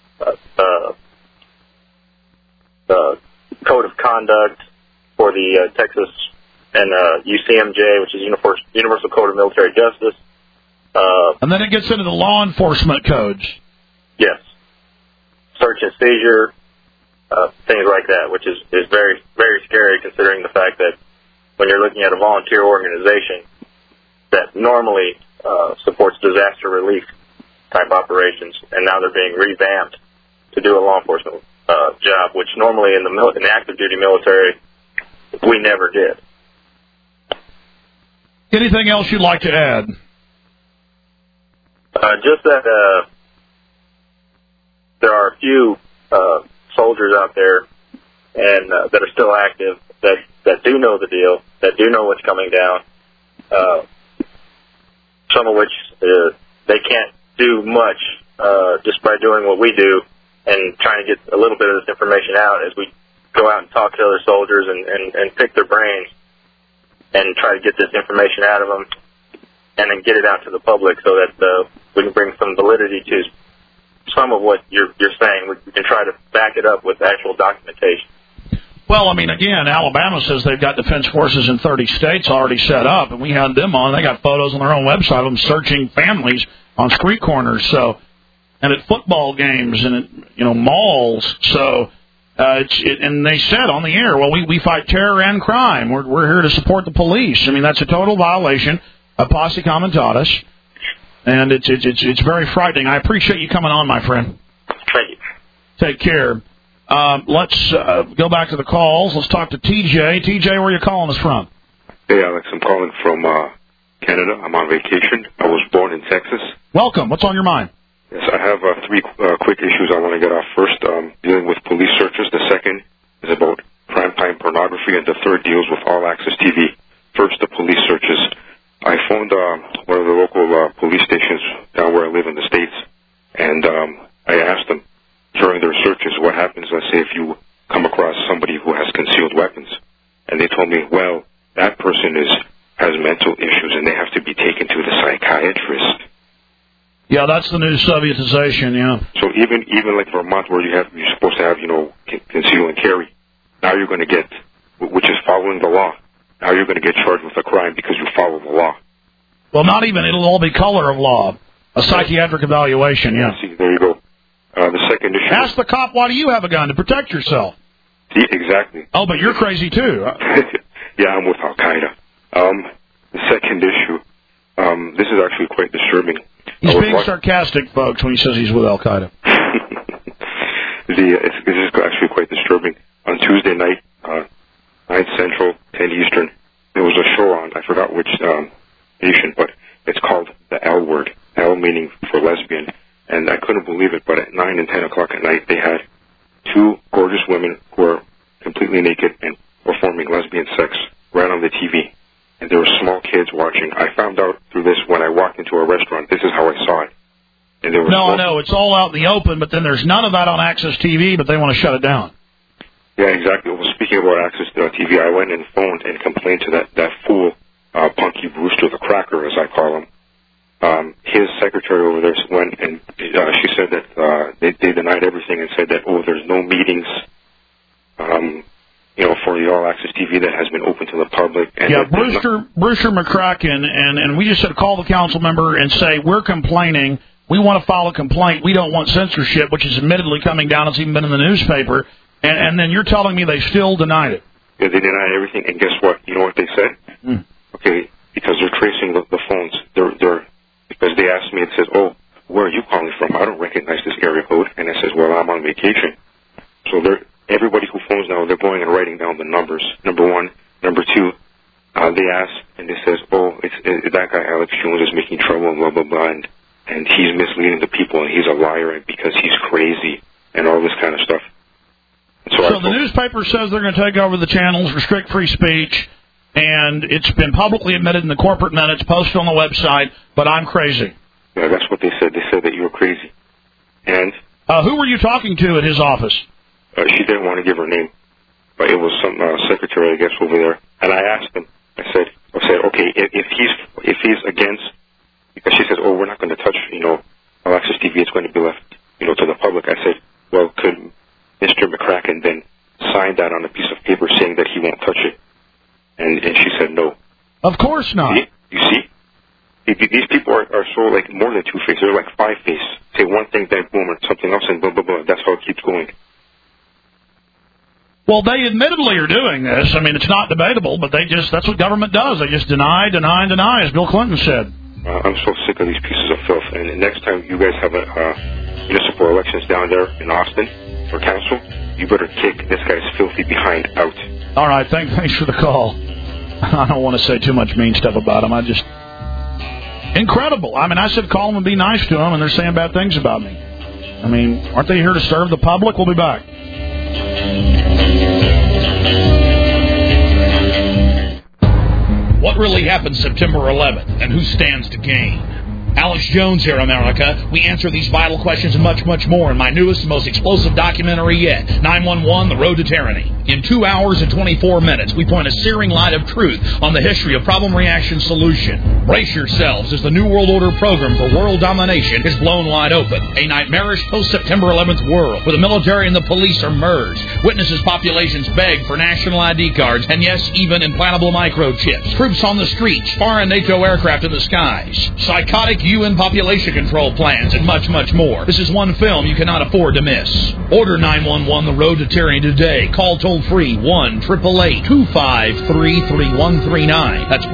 the code of conduct for the Texas and UCMJ, which is Universal Code of Military Justice. And then it gets into the law enforcement codes. Yes. Search and seizure, things like that, which is very, very scary considering the fact that when you're looking at a volunteer organization that normally supports disaster relief type operations, and now they're being revamped to do a law enforcement job, which normally in the active duty military we never did. Anything else you'd like to add? Just that there are a few soldiers out there and that are still active that do know the deal, that do know what's coming down. Some of which they can't do much just by doing what we do and trying to get a little bit of this information out as we go out and talk to other soldiers and pick their brains and try to get this information out of them and then get it out to the public so that we can bring some validity to some of what you're saying. We can try to back it up with actual documentation. Well, I mean, again, Alabama says they've got defense forces in 30 states already set up, and we had them on. They got photos on their own website of them searching families on street corners, so, and at football games and at malls. So, and they said on the air, well, we fight terror and crime. We're here to support the police. I mean, that's a total violation of Posse Comitatus, and it's very frightening. I appreciate you coming on, my friend. Thank you. Take care. Let's go back to the calls. Let's talk to TJ. TJ, where are you calling us from? Hey, Alex. I'm calling from Canada. I'm on vacation. I was born in Texas. Welcome. What's on your mind? Yes, I have three quick issues I want to get off. First, dealing with police searches. The second is about primetime pornography. And the third deals with all-access TV. First, the police searches. I phoned one of the local police stations down where I live in the States, and I asked them during their searches what happens, let's say, if you come across somebody who has concealed weapons. And they told me, well, that person has mental issues and they have to be taken to the psychiatrist. Yeah, that's the new Sovietization, yeah. So even like Vermont, where you're supposed to have, conceal and carry, now you're going to get, which is following the law. Now you're going to get charged with a crime because you follow the law. Well, not even. It'll all be color of law. A psychiatric evaluation, yeah. See, there you go. The second issue... Ask the cop, why do you have a gun? To protect yourself. See, exactly. Oh, but you're crazy, too. Yeah, I'm with Al-Qaeda. The second issue, this is actually quite disturbing. He's being sarcastic, folks, when he says he's with Al-Qaeda. This is actually quite disturbing. On Tuesday night, 9 Central, 10 Eastern, there was a show on, I forgot which station, but it's called the L Word. L meaning for lesbian. And I couldn't believe it, but at 9 and 10 o'clock at night, they had two gorgeous women who were completely naked and performing lesbian sex right on the TV. And there were small kids watching. I found out through this when I walked into a restaurant. This is how I saw it. And there was I know. It's all out in the open, but then there's none of that on Access TV, but they want to shut it down. Yeah, exactly. Well, speaking about Access TV, I went and phoned and complained to that fool, Punky Brewster, the cracker, as I call him. His secretary over there went and she said that they denied everything and said that, there's no meetings, for the all-access TV that has been open to the public. And yeah, Brewster McCracken, and we just said call the council member and say, we're complaining. We want to file a complaint. We don't want censorship, which is admittedly coming down. It's even been in the newspaper. And then you're telling me they still denied it. Yeah, they denied everything. And guess what? You know what they said? Okay, because they're tracing the phones. Because they asked me and said, where are you calling from? I don't recognize this area code. And I says, well, I'm on vacation. So everybody who phones now, they're going and writing down the numbers, number one. Number two, they ask and they says, it's that guy Alex Jones is making trouble and blah, blah, blah. And he's misleading the people and he's a liar because he's crazy and all this kind of stuff. So the newspaper says they're going to take over the channels, restrict free speech, and it's been publicly admitted in the corporate minutes, posted on the website, but I'm crazy. Yeah, that's what they said. They said that you were crazy. And who were you talking to at his office? She didn't want to give her name. but it was some secretary, I guess, over there. And I asked him, I said, okay, if he's against, because she says, we're not going to touch, Access TV, it's going to be left, to the public. I said, well, could Mr. McCracken then sign that on a piece of paper saying that he won't touch it? And she said no. Of course not. You see? These people are so, like, more than two-faced. They're like five-faced. Say one thing, then boom, or something else, and blah, blah, blah. That's how it keeps going. Well, they admittedly are doing this. I mean, it's not debatable, but that's what government does. They just deny, as Bill Clinton said. I'm so sick of these pieces of filth. And next time you guys have municipal elections down there in Austin for council, you better kick this guy's filthy behind out. All right, thanks for the call. I don't want to say too much mean stuff about him. Incredible. I mean, I said call them and be nice to them, and they're saying bad things about me. I mean, aren't they here to serve the public? We'll be back. What really happened September 11th, and who stands to gain? Alex Jones here, America. We answer these vital questions and much, much more in my newest and most explosive documentary yet, 911, The Road to Tyranny. In 2 hours and 24 minutes, we point a searing light of truth on the history of problem-reaction solution. Brace yourselves as the New World Order program for world domination is blown wide open. A nightmarish post-September 11th world where the military and the police are merged. Witnesses populations beg for national ID cards and, yes, even implantable microchips. Troops on the streets, foreign NATO aircraft in the skies. Psychotic UN population control plans, and much, much more. This is one film you cannot afford to miss. Order 911 The Road to Tyranny today. Call toll-free 1-888-253-3139. That's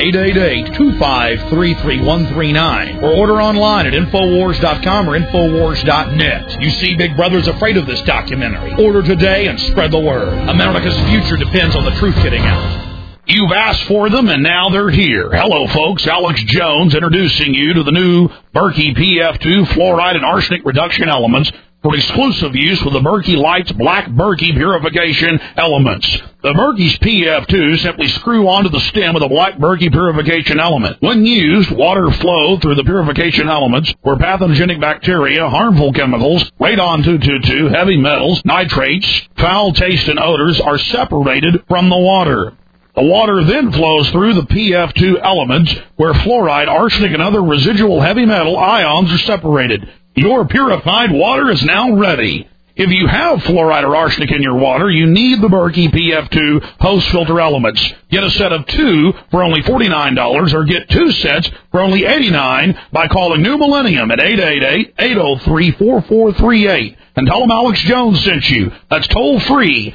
1-888-253-3139. Or order online at Infowars.com or Infowars.net. You see, Big Brother's afraid of this documentary. Order today and spread the word. America's future depends on the truth getting out. You've asked for them, and now they're here. Hello, folks. Alex Jones introducing you to the new Berkey PF2 fluoride and arsenic reduction elements for exclusive use with the Berkey Lights Black Berkey purification elements. The Berkey's PF2 simply screw onto the stem of the Black Berkey purification element. When used, water flow through the purification elements where pathogenic bacteria, harmful chemicals, radon-222, heavy metals, nitrates, foul taste, and odors are separated from the water. The water then flows through the PF2 elements where fluoride, arsenic, and other residual heavy metal ions are separated. Your purified water is now ready. If you have fluoride or arsenic in your water, you need the Berkey PF2 host filter elements. Get a set of 2 for only $49 or get 2 sets for only $89 by calling New Millennium at 888-803-4438. And tell them Alex Jones sent you. That's toll free.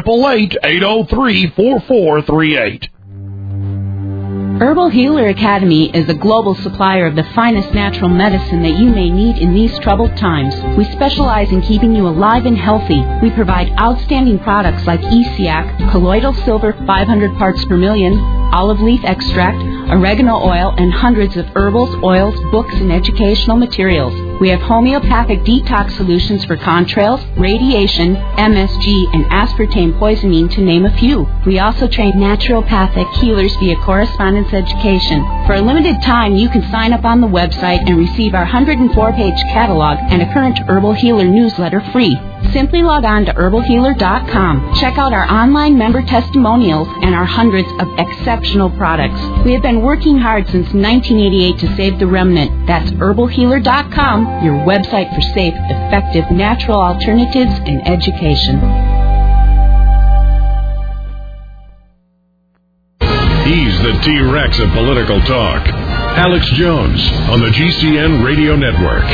888-803-4438. Herbal Healer Academy is a global supplier of the finest natural medicine that you may need in these troubled times. We specialize in keeping you alive and healthy. We provide outstanding products like ESIAC, colloidal silver 500 parts per million, olive leaf extract, oregano oil, and hundreds of herbals, oils, books, and educational materials. We have homeopathic detox solutions for contrails, radiation, MSG, and aspartame poisoning, to name a few. We also train naturopathic healers via correspondence education. For a limited time, you can sign up on the website and receive our 104-page catalog and a current Herbal Healer newsletter free. Simply log on to herbalhealer.com. Check out our online member testimonials and our hundreds of exceptional products. We have been working hard since 1988 to save the remnant. That's herbalhealer.com, your website for safe, effective, natural alternatives and education. He's the T-Rex of political talk. Alex Jones on the GCN Radio Network.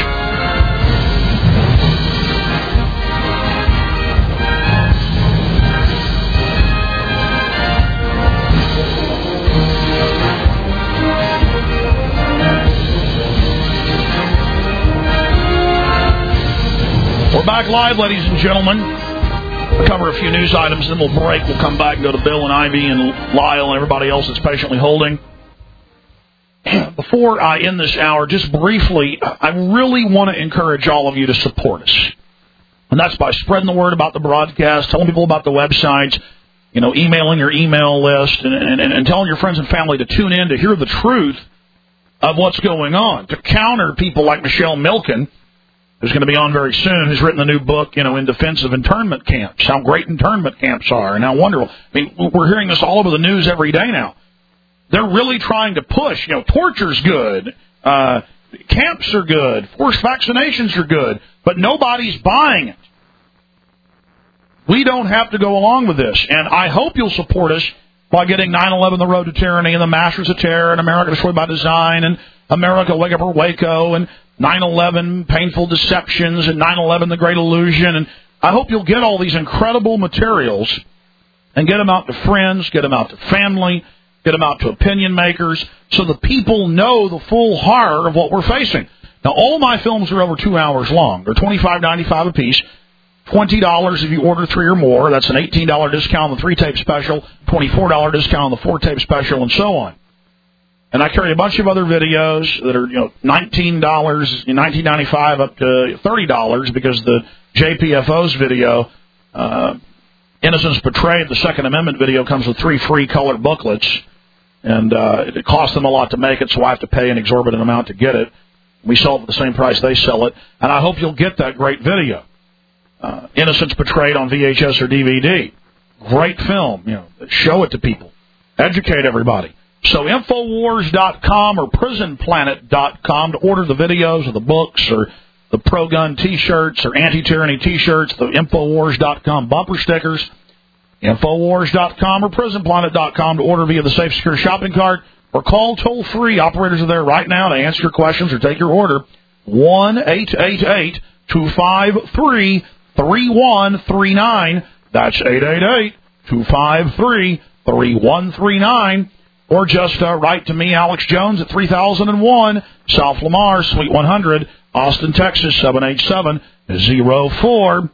We're back live, ladies and gentlemen. We'll cover a few news items, then we'll break. We'll come back and go to Bill and Ivy and Lyle and everybody else that's patiently holding. Before I end this hour, just briefly, I really want to encourage all of you to support us. And that's by spreading the word about the broadcast, telling people about the websites, emailing your email list, and telling your friends and family to tune in to hear the truth of what's going on, to counter people like Michelle Milken, who's going to be on very soon, who's written a new book, in defense of internment camps, how great internment camps are and how wonderful. I mean, we're hearing this all over the news every day now. They're really trying to push, torture's good, camps are good, forced vaccinations are good, but nobody's buying it. We don't have to go along with this, and I hope you'll support us by getting 9/11 The Road to Tyranny and The Masters of Terror and America Destroyed by Design and America Wake Up or Waco and 9/11 Painful Deceptions and 9/11 The Great Illusion. And I hope you'll get all these incredible materials and get them out to friends, get them out to family, get them out to opinion makers so the people know the full horror of what we're facing. Now, all my films are over 2 hours long. They're $25.95 a piece. $20 if you order 3 or more. That's an $18 discount on the 3-tape special, $24 discount on the 4-tape special, and so on. And I carry a bunch of other videos that are, $19, $19.95 up to $30 because the JPFO's video, Innocence Betrayed, the Second Amendment video, comes with 3 free colored booklets. And it costs them a lot to make it, so I have to pay an exorbitant amount to get it. We sell it for the same price they sell it. And I hope you'll get that great video. Innocence Betrayed on VHS or DVD. Great film. Show it to people. Educate everybody. So Infowars.com or PrisonPlanet.com to order the videos or the books or the pro-gun T-shirts or anti-tyranny T-shirts, the Infowars.com bumper stickers. Infowars.com or PrisonPlanet.com to order via the Safe Secure shopping cart or call toll-free. Operators are there right now to answer your questions or take your order. 1-888-253-3139. That's 888-253-3139. Or just write to me, Alex Jones, at 3001 South Lamar, Suite 100, Austin, Texas, 78704.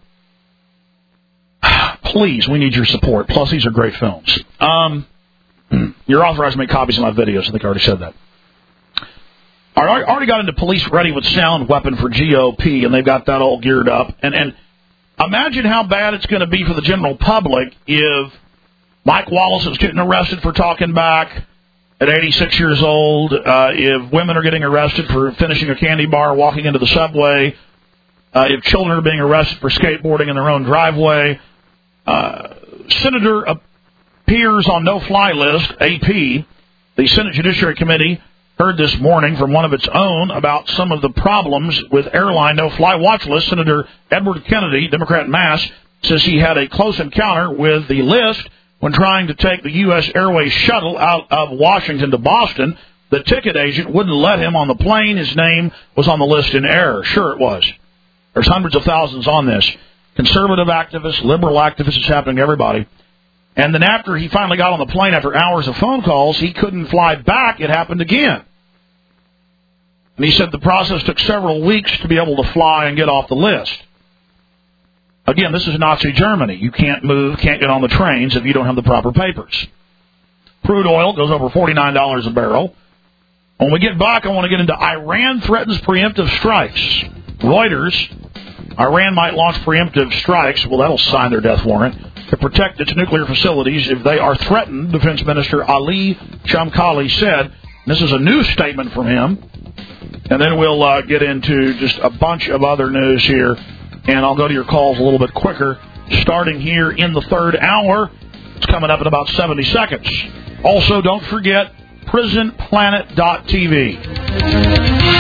Please, we need your support. Plus, these are great films. You're authorized to make copies of my videos. I think I already said that. I already got into Police Ready with Sound Weapon for GOP, and they've got that all geared up. And imagine how bad it's going to be for the general public if Mike Wallace is getting arrested for talking back at 86 years old, if women are getting arrested for finishing a candy bar, walking into the subway, if children are being arrested for skateboarding in their own driveway. Senator appears on no-fly list, AP. The Senate Judiciary Committee heard this morning from one of its own about some of the problems with airline no-fly watch list. Senator Edward Kennedy, Democrat in Mass, says he had a close encounter with the list when trying to take the U.S. Airways shuttle out of Washington to Boston. The ticket agent wouldn't let him on the plane. His name was on the list in error. Sure it was. There's hundreds of thousands on this. Conservative activists, liberal activists, it's happening to everybody. And then after he finally got on the plane, after hours of phone calls, he couldn't fly back. It happened again. And he said the process took several weeks to be able to fly and get off the list. Again, this is Nazi Germany. You can't move, can't get on the trains if you don't have the proper papers. Crude oil goes over $49 a barrel. When we get back, I want to get into Iran threatens preemptive strikes. Reuters, Iran might launch preemptive strikes. Well, that'll sign their death warrant to protect its nuclear facilities if they are threatened, Defense Minister Ali Shamkhani said. This is a new statement from him. And then we'll get into just a bunch of other news here. And I'll go to your calls a little bit quicker, starting here in the third hour. It's coming up in about 70 seconds. Also, don't forget PrisonPlanet.tv.